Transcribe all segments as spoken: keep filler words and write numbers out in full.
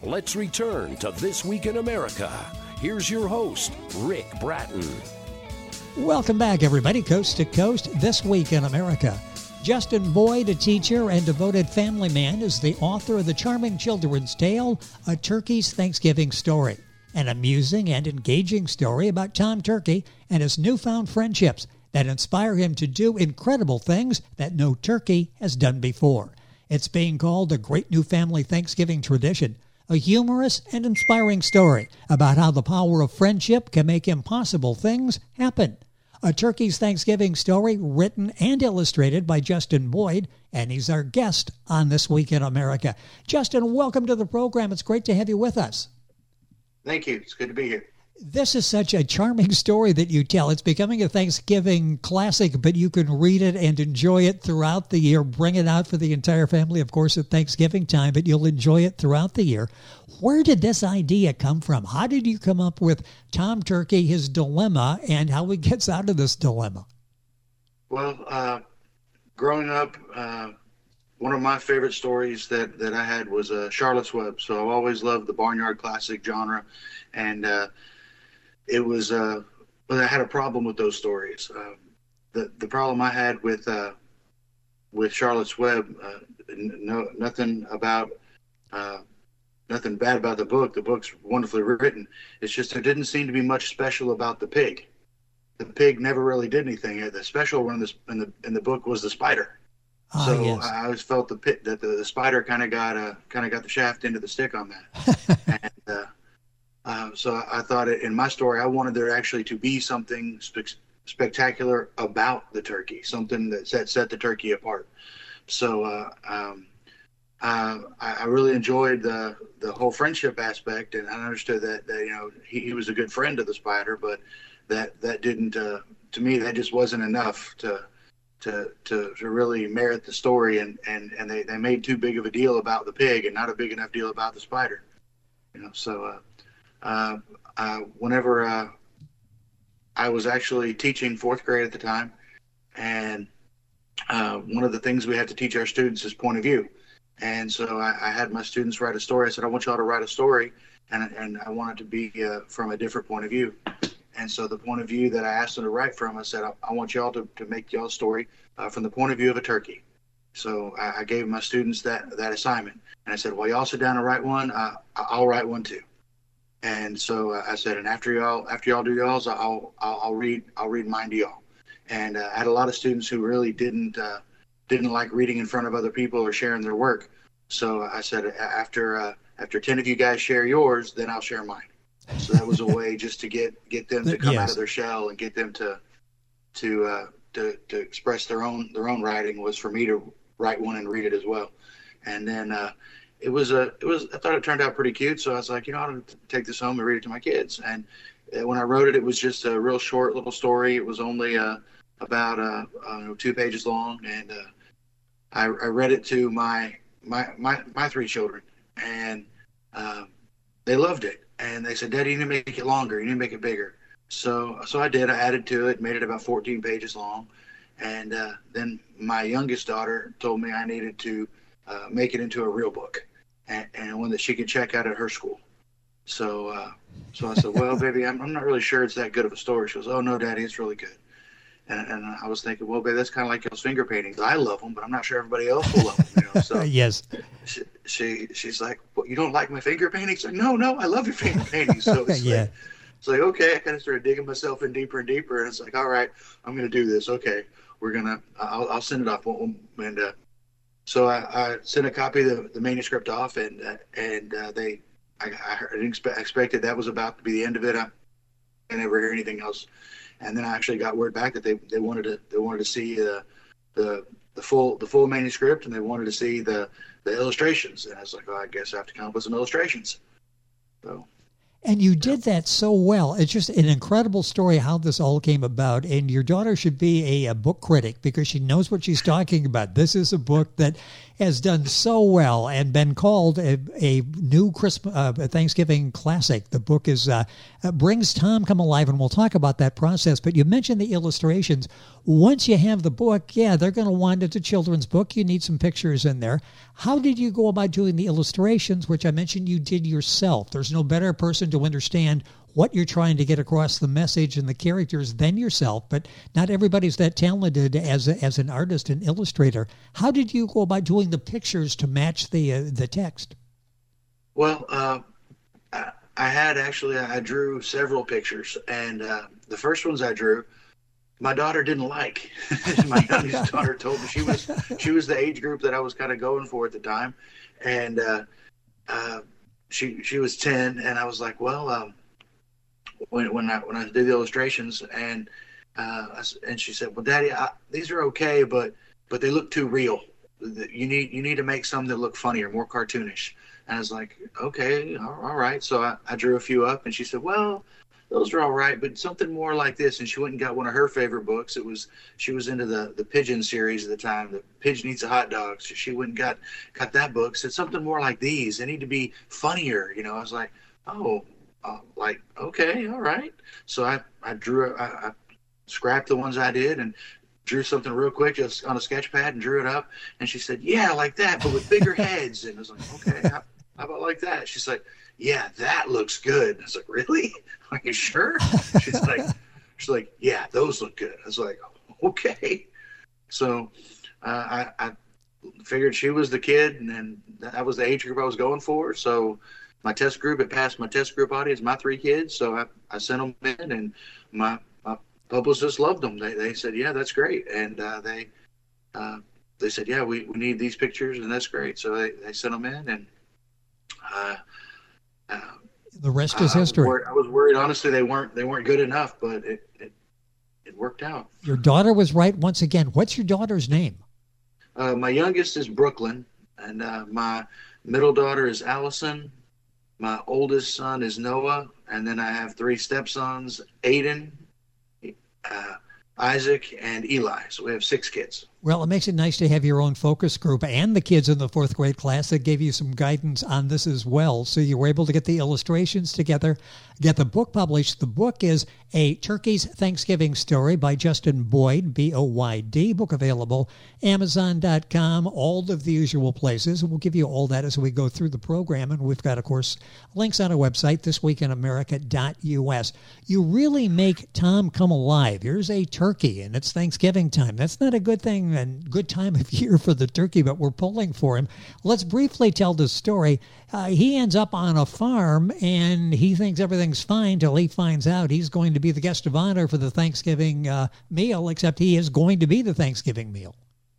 Let's return to This Week in America. Here's your host, Rick Bratton. Welcome back, everybody, coast to coast, This Week in America. Justin Boyd, a teacher and devoted family man, is the author of the charming children's tale, A Turkey's Thanksgiving Story, an amusing and engaging story about Tom Turkey and his newfound friendships that inspire him to do incredible things that no turkey has done before. It's being called a great new family Thanksgiving tradition, a humorous and inspiring story about how the power of friendship can make impossible things happen. A Turkey's Thanksgiving Story, written and illustrated by Justin Boyd, and he's our guest on This Week in America. Justin, welcome to the program. It's great to have you with us. Thank you. It's good to be here. This is such a charming story that you tell. It's becoming a Thanksgiving classic, but you can read it and enjoy it throughout the year. Bring it out for the entire family, of course, at Thanksgiving time, but you'll enjoy it throughout the year. Where did this idea come from? How did you come up with Tom Turkey, his dilemma, and how he gets out of this dilemma? Well, uh, growing up, uh, one of my favorite stories that, that I had was uh, Charlotte's Web. So I've always loved the Barnyard Classic genre, and uh, it was, uh, well, I had a problem with those stories. Uh, the the problem I had with uh, with Charlotte's Web, uh, no nothing about uh, nothing bad about the book. The book's wonderfully written. It's just there didn't seem to be much special about the pig. The pig never really did anything. The special one in the in the, in the book was the spider. Ah, so yes. I always felt the pit that the, the spider kind of got uh, kind of got the shaft into the stick on that. and, uh, Uh, so I thought it, in my story, I wanted there actually to be something spe- spectacular about the turkey, something that set, set the turkey apart. So uh, um, uh, I, I really enjoyed the the whole friendship aspect, and I understood that, that you know he, he was a good friend of the spider, but that that didn't uh, to me that just wasn't enough to to to, to really merit the story, and, and, and they, they made too big of a deal about the pig and not a big enough deal about the spider. You know, so. Uh, Uh, uh, whenever uh, I was actually teaching fourth grade at the time, and uh, one of the things we had to teach our students is point of view. And so I, I had my students write a story. I said, I want y'all to write a story, and, and I want it to be uh, from a different point of view. And so the point of view that I asked them to write from, I said, I, I want y'all to, to make y'all's story uh, from the point of view of a turkey. So I, I gave my students that, that assignment. And I said, well, y'all sit down and write one. Uh, I'll write one too. And so uh, I said, and after y'all, after y'all do y'all's, I'll, I'll, I'll read, I'll read mine to y'all. And uh, I had a lot of students who really didn't, uh, didn't like reading in front of other people or sharing their work. So I said, after, uh, after ten of you guys share yours, then I'll share mine. So that was a way just to get, get them to come yes. out of their shell and get them to, to, uh, to, to express their own, their own writing, was for me to write one and read it as well. And then, uh, It was a, it was, I thought it turned out pretty cute. So I was like, you know, I'll take this home and read it to my kids. And when I wrote it, it was just a real short little story. It was only uh, about uh, uh, two pages long. And uh, I, I read it to my, my, my, my three children, and uh, they loved it. And they said, Daddy, you need to make it longer. You need to make it bigger. So, so I did. I added to it, made it about fourteen pages long. And uh, then my youngest daughter told me I needed to uh, make it into a real book. And, and one that she could check out at her school. So uh, so I said, well, baby, I'm, I'm not really sure it's that good of a story. She goes, oh, no, Daddy, it's really good. And, and I was thinking, well, baby, that's kind of like those finger paintings. I love them, but I'm not sure everybody else will love them. You know? So yes. She, she She's like, well, you don't like my finger paintings? Like, no, no, I love your finger paintings. So it's, yeah. like, it's like, okay, I kind of started digging myself in deeper and deeper. And it's like, all right, I'm going to do this. Okay, we're going to, I'll, I'll send it off. And uh, So I, I sent a copy of the, the manuscript off, and uh, and uh, they, I, I heard, I expected that was about to be the end of it. I, I never hear anything else, and then I actually got word back that they, they wanted to they wanted to see the the the full the full manuscript, and they wanted to see the, the illustrations. And I was like, oh, I guess I have to come up with some illustrations. So. And you did that so well. It's just an incredible story how this all came about. And your daughter should be a, a book critic because she knows what she's talking about. This is a book that has done so well and been called a, a new Christmas, uh, Thanksgiving classic. The book is uh, uh, brings Tom Come Alive, and we'll talk about that process. But you mentioned the illustrations. Once you have the book, yeah, they're going to want it's a children's book. You need some pictures in there. How did you go about doing the illustrations, which I mentioned you did yourself? There's no better person to understand what you're trying to get across, the message and the characters, than yourself. But not everybody's that talented as a, as an artist and illustrator. How did you go about doing the pictures to match the uh, the text? Well, uh, I, I had actually I drew several pictures, and uh, the first ones I drew, my daughter didn't like. My youngest daughter told me she was she was the age group that I was kind of going for at the time, and uh, uh, she she was ten, and I was like, well, um, when when I when I did the illustrations, and uh, and she said, well, Daddy, I, these are okay, but but they look too real. You need you need to make some that look funnier, more cartoonish. And I was like, okay, all, all right. So I, I drew a few up, and she said, well, those are all right, but something more like this. And she went and got one of her favorite books. It was she was into the the Pigeon series at the time. The Pigeon Eats a Hot Dog. So she went and got got that book. Said something more like these. They need to be funnier. You know, I was like, oh, uh, like okay, all right. So I I drew I, I scrapped the ones I did and drew something real quick just on a sketch pad and drew it up. And she said, yeah, like that, but with bigger heads. And I was like, okay, how, how about like that? She's like, yeah, that looks good. I was like, really? Are you sure? She's like, she's like, yeah, those look good. I was like, okay. So uh, I, I figured she was the kid, and then that was the age group I was going for. So my test group, it passed my test group audience, my three kids. So I, I sent them in, and my, my publicists loved them. They they said, yeah, that's great. And uh, they uh, they said, yeah, we, we need these pictures, and that's great. So they, they sent them in, and uh, uh, the rest is I history. Was worried, I was worried, honestly, they weren't they weren't good enough, but it, it, it worked out. Your daughter was right once again. What's your daughter's name? Uh, my youngest is Brooklyn, and uh, my middle daughter is Allison. My oldest son is Noah, and then I have three stepsons, Aiden, uh, Isaac, and Eli. So we have six kids. Well, it makes it nice to have your own focus group and the kids in the fourth grade class that gave you some guidance on this as well. So you were able to get the illustrations together, get the book published. The book is A Turkey's Thanksgiving Story by Justin Boyd, B O Y D. Book available, Amazon dot com, all of the usual places. We'll give you all that as we go through the program. And we've got, of course, links on our website, this week in america dot U S. You really make Tom come alive. Here's a turkey, and it's Thanksgiving time. That's not a good thing and good time of year for the turkey, but we're pulling for him. Let's briefly tell the story. Uh, he ends up on a farm, and he thinks everything's fine till he finds out he's going to be the guest of honor for the Thanksgiving uh, meal, except he is going to be the Thanksgiving meal.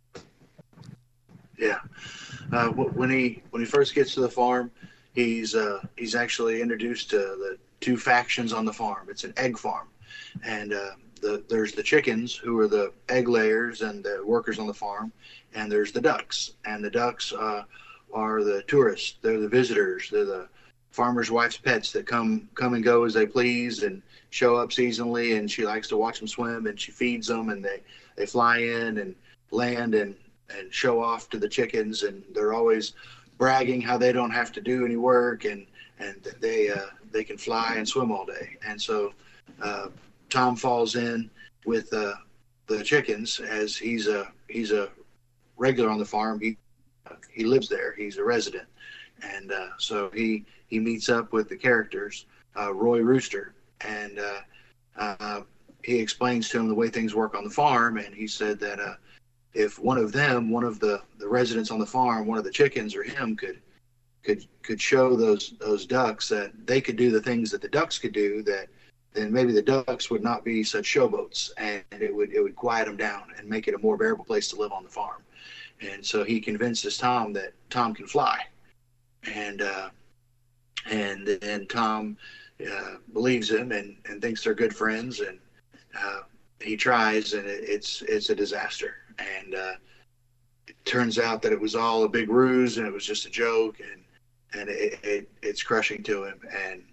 Yeah. Uh, when he when he first gets to the farm, he's uh, he's actually introduced to the two factions on the farm. It's an egg farm, and uh, The, there's the chickens, who are the egg layers and the workers on the farm, and there's the ducks. And the ducks uh, are the tourists. They're the visitors. They're the farmer's wife's pets that come come and go as they please and show up seasonally. And she likes to watch them swim, and she feeds them, and they, they fly in and land and, and show off to the chickens. And they're always bragging how they don't have to do any work, and and they uh, they can fly and swim all day. And so uh, Tom falls in with uh, the chickens, as he's a he's a regular on the farm. He uh, he lives there. He's a resident, and uh, so he he meets up with the characters, uh, Roy Rooster, and uh, uh, he explains to him the way things work on the farm. And he said that uh, if one of them, one of the, the residents on the farm, one of the chickens or him could could could show those those ducks that they could do the things that the ducks could do, that then maybe the ducks would not be such showboats, and it would it would quiet them down and make it a more bearable place to live on the farm. And so he convinces Tom that Tom can fly, and uh, and then Tom uh, believes him and, and thinks they're good friends, and uh, he tries, and it, it's it's a disaster. And uh, it turns out that it was all a big ruse, and it was just a joke, and and it, it it's crushing to him. And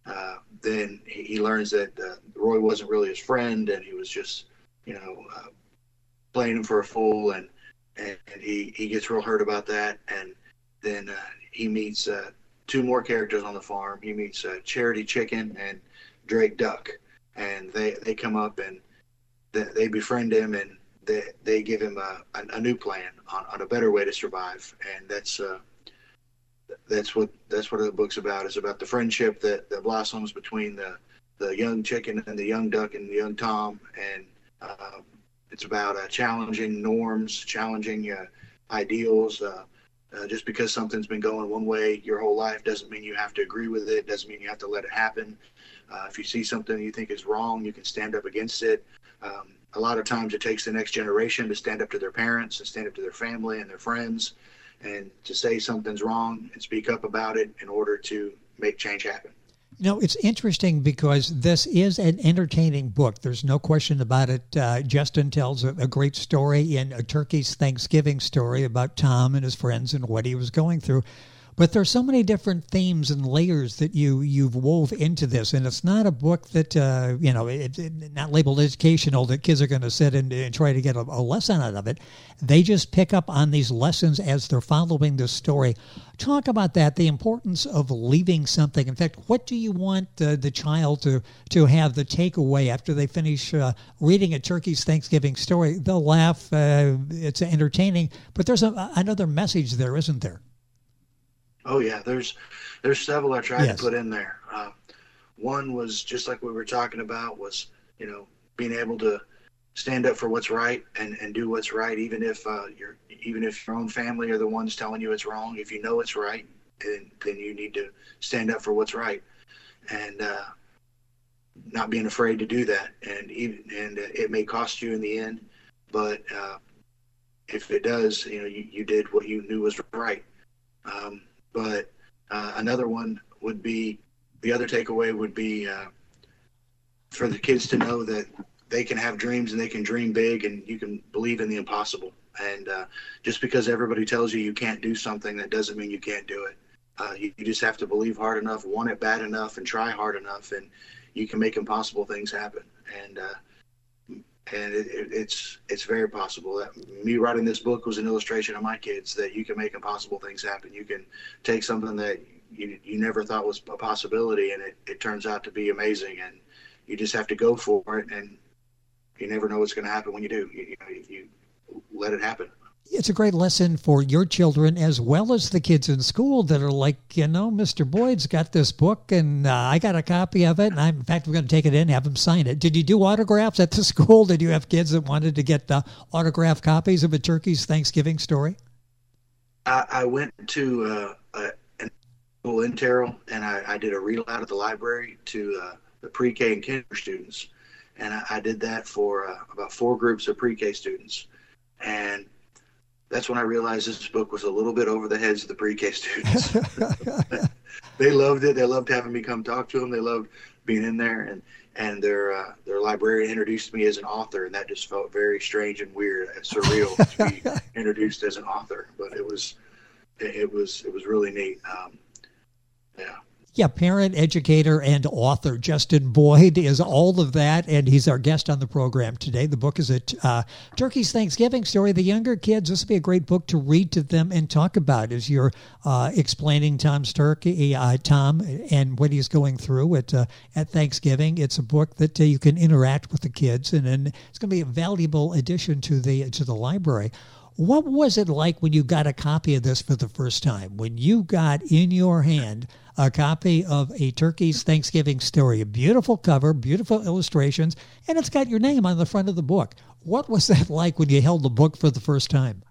uh, then he, he learns that uh, Roy wasn't really his friend, and he was just, you know, uh, playing him for a fool, and, and, and he, he gets real hurt about that. And then uh, he meets uh, two more characters on the farm. He meets uh, Charity Chicken and Drake Duck, and they, they come up and they, they befriend him, and they, they give him a, a, a new plan on, on a better way to survive. And that's uh, that's what that's what the book's about. It's about the friendship that, that blossoms between the, the young chicken and the young duck and the young Tom, and uh, it's about uh, challenging norms, challenging uh, ideals. Uh, uh, just because something's been going one way your whole life doesn't mean you have to agree with it. Doesn't mean you have to let it happen. Uh, if you see something you think is wrong, you can stand up against it. Um, a lot of times it takes the next generation to stand up to their parents and stand up to their family and their friends, and to say something's wrong and speak up about it in order to make change happen. You know, it's interesting because this is an entertaining book. There's no question about it. Uh, Justin tells a, a great story in A Turkey's Thanksgiving Story about Tom and his friends and what he was going through. But there's so many different themes and layers that you, you've wove into this. And it's not a book that, uh, you know, it's it, not labeled educational that kids are going to sit and, and try to get a, a lesson out of it. They just pick up on these lessons as they're following the story. Talk about that, the importance of leaving something. In fact, what do you want uh, the child to, to have the takeaway after they finish uh, reading A Turkey's Thanksgiving Story? They'll laugh. Uh, it's entertaining. But there's a, another message there, isn't there? Oh yeah, there's there's several I tried yes. to put in there. Uh, one was just like we were talking about, was, you know, being able to stand up for what's right and, and do what's right, even if uh, you're even if your own family are the ones telling you it's wrong. If you know it's right, then then you need to stand up for what's right, and uh, not being afraid to do that. And even and it may cost you in the end, but uh, if it does, you know, you, you did what you knew was right. Um, But uh, another one would be, the other takeaway would be uh, for the kids to know that they can have dreams and they can dream big, and you can believe in the impossible. And uh, just because everybody tells you you can't do something, that doesn't mean you can't do it. Uh, you, you just have to believe hard enough, want it bad enough, and try hard enough, and you can make impossible things happen. And uh, and it, it, it's it's very possible. That me writing this book was an illustration of my kids, that you can make impossible things happen. You can take something that you you never thought was a possibility, and it, it turns out to be amazing. And you just have to go for it, and you never know what's going to happen when you do. You, you know, if you let it happen. It's a great lesson for your children as well as the kids in school that are like, you know, Mister Boyd's got this book and uh, I got a copy of it. And I'm, in fact, we're going to take it in, have them sign it. Did you do autographs at the school? Did you have kids that wanted to get uh, autographed copies of A Turkey's Thanksgiving Story? I, I went to uh, a, an school in Terrell, and I, I did a read aloud at the library to uh, the pre-K and kinder students. And I, I did that for uh, about four groups of pre-K students. And that's when I realized this book was a little bit over the heads of the pre-K students. They loved it. They loved having me come talk to them. They loved being in there, and and their uh, their librarian introduced me as an author, and that just felt very strange and weird, and surreal to be introduced as an author. But it was it, it was it was really neat. Um, yeah. Yeah, parent, educator, and author Justin Boyd is all of that, and he's our guest on the program today. The book is a uh, Turkey's Thanksgiving Story. The younger kids, this would be a great book to read to them and talk about as you're uh, explaining Tom's turkey, uh, Tom, and what he's going through at uh, at Thanksgiving. It's a book that uh, you can interact with the kids, and, and it's going to be a valuable addition to the to the library. What was it like when you got a copy of this for the first time? When you got in your hand a copy of A Turkey's Thanksgiving Story, a beautiful cover, beautiful illustrations, and it's got your name on the front of the book. What was that like when you held the book for the first time?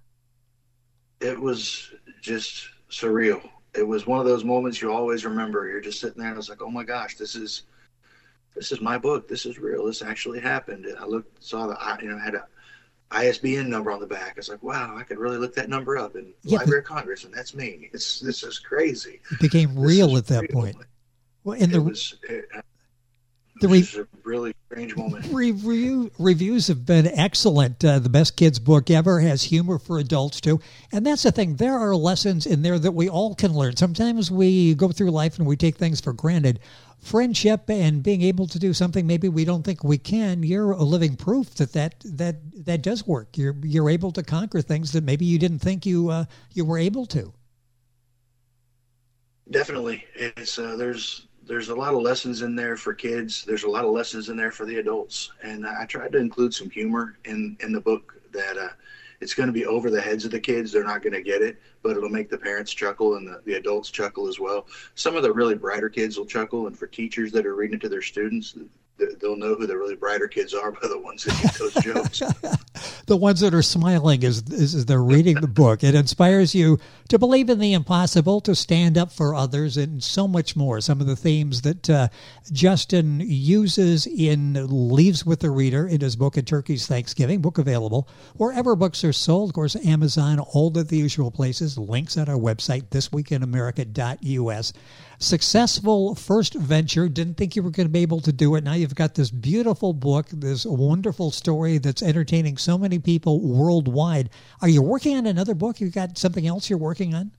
It was just surreal. It was one of those moments you always remember. You're just sitting there, and it's like, oh my gosh, this is this is my book. This is real. This actually happened. And I looked, saw the, you know, had a I S B N number on the back. It's like, wow, I could really look that number up in the yeah, Library of Congress, and that's me. It's this is crazy. It became real at that real. point. Well, and it the was, it, the it was re- really strange moment. Review, reviews have been excellent. Uh, the best kids book ever, has humor for adults too. And that's the thing. There are lessons in there that we all can learn. Sometimes we go through life and we take things for granted. Friendship and being able to do something maybe we don't think we can, you're a living proof that that, that, that does work. You're you're able to conquer things that maybe you didn't think you uh, you were able to. Definitely. It's uh, there's there's a lot of lessons in there for kids. There's a lot of lessons in there for the adults. And I tried to include some humor in, in the book that uh, it's going to be over the heads of the kids. They're not going to get it, but it'll make the parents chuckle and the, the adults chuckle as well. Some of the really brighter kids will chuckle, and for teachers that are reading it to their students, they'll know who the really brighter kids are by the ones that get those jokes. The ones that are smiling as, as they're reading the book. It inspires you to believe in the impossible, to stand up for others, and so much more. Some of the themes that uh, Justin uses in Leaves with the Reader in his book, A Turkey's Thanksgiving, book available wherever books are sold. Of course, Amazon, all of the usual places. Links at our website, this week in america dot u s. Successful first venture. Didn't think you were going to be able to do it. Now you've got this beautiful book, this wonderful story that's entertaining so many people worldwide. Are you working on another book? You got something else you're working on?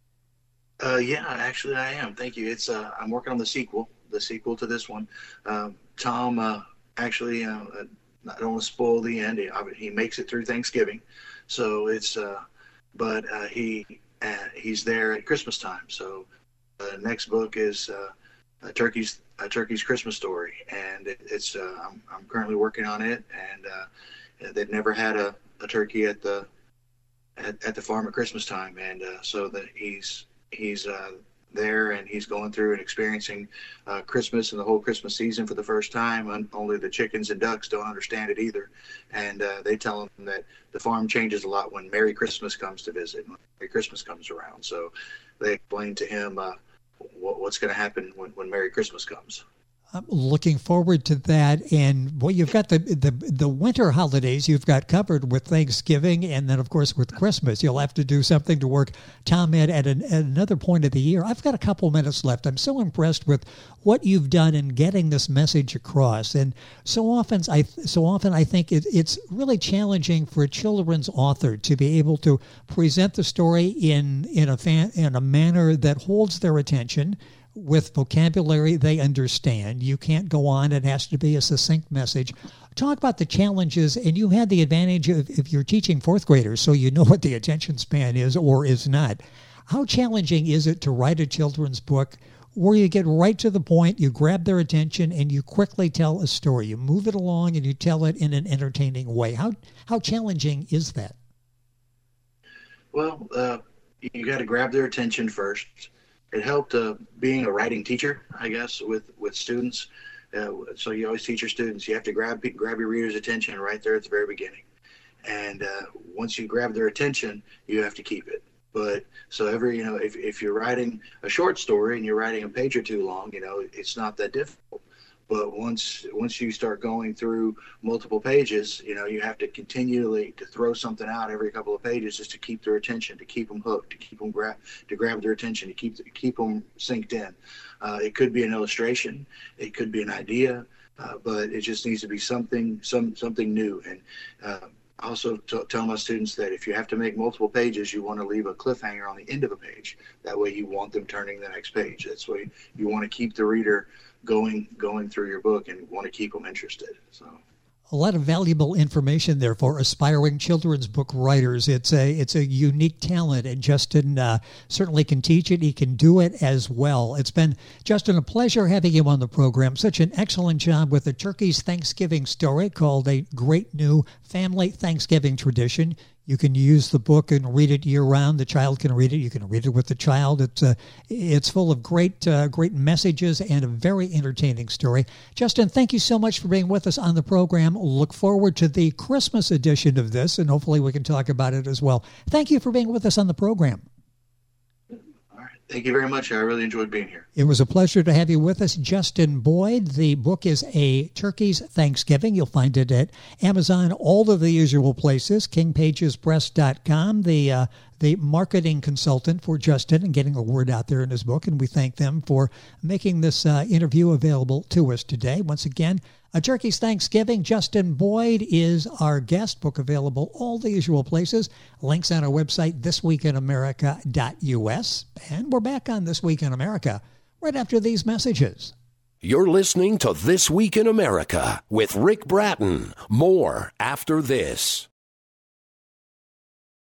Uh, yeah, actually I am. Thank you. It's uh, I'm working on the sequel, the sequel to this one. Uh, Tom uh, actually, uh, I don't want to spoil the end. He, he makes it through Thanksgiving, so it's. Uh, but uh, he uh, he's there at Christmas time, so. The next book is uh, a Turkey's a Turkey's Christmas Story, and it, it's uh, I'm, I'm currently working on it. And uh, they've never had a, a turkey at the at, at the farm at Christmas time, and uh, so that he's he's uh, there and he's going through and experiencing uh, Christmas and the whole Christmas season for the first time. And only the chickens and ducks don't understand it either, and uh, they tell him that the farm changes a lot when Merry Christmas comes to visit, when Merry Christmas comes around. So they explain to him. Uh, what's going to happen when, when Merry Christmas comes. I'm looking forward to that. And well, you've got the, the the winter holidays you've got covered with Thanksgiving, and then, of course, with Christmas. You'll have to do something to work Tom in at, an, at another point of the year. I've got a couple minutes left. I'm so impressed with what you've done in getting this message across. And so often I so often I think it, it's really challenging for a children's author to be able to present the story in, in, a, fan, in a manner that holds their attention, with vocabulary they understand. You can't go on. It has to be a succinct message. Talk about the challenges, and you had the advantage of if you're teaching fourth graders, so you know what the attention span is or is not. How challenging is it to write a children's book where you get right to the point, you grab their attention, and you quickly tell a story? You move it along and you tell it in an entertaining way. How how challenging is that? Well, uh, you got to grab their attention first. It helped uh, being a writing teacher, I guess, with, with students. Uh, so you always teach your students, you have to grab grab your reader's attention right there at the very beginning. And uh, once you grab their attention, you have to keep it. But so every, you know, if, if you're writing a short story and you're writing a page or two long, you know, it's not that difficult. But once once you start going through multiple pages, you know, you have to continually to throw something out every couple of pages just to keep their attention, to keep them hooked, to keep them grab, to grab their attention, to keep keep them synced in. Uh, it could be an illustration, it could be an idea, uh, but it just needs to be something some something new. And uh, I also t- tell my students that if you have to make multiple pages, you want to leave a cliffhanger on the end of a page. That way, you want them turning the next page. That's why you want to keep the reader going going through your book and want to keep them interested. So a lot of valuable information there for aspiring children's book writers. It's a it's a unique talent, and Justin uh, certainly can teach it. He can do it as well. It's been, Justin, a pleasure having you on the program. Such an excellent job with the Turkey's Thanksgiving Story, called A Great New Family Thanksgiving Tradition. You can use the book and read it year-round. The child can read it. You can read it with the child. It's uh, it's full of great uh, great messages and a very entertaining story. Justin, thank you so much for being with us on the program. Look forward to the Christmas edition of this, and hopefully we can talk about it as well. Thank you for being with us on the program. Thank you very much. I really enjoyed being here. It was a pleasure to have you with us, Justin Boyd. The book is A Turkey's Thanksgiving. You'll find it at Amazon, all of the usual places, king pages press dot com, the uh, the marketing consultant for Justin and getting the word out there in his book. And we thank them for making this uh, interview available to us today. Once again, A Turkey's Thanksgiving. Justin Boyd is our guest. Book available all the usual places. Links on our website, this week in america dot u s. And we're back on This Week in America right after these messages. You're listening to This Week in America with Rick Bratton. More after this.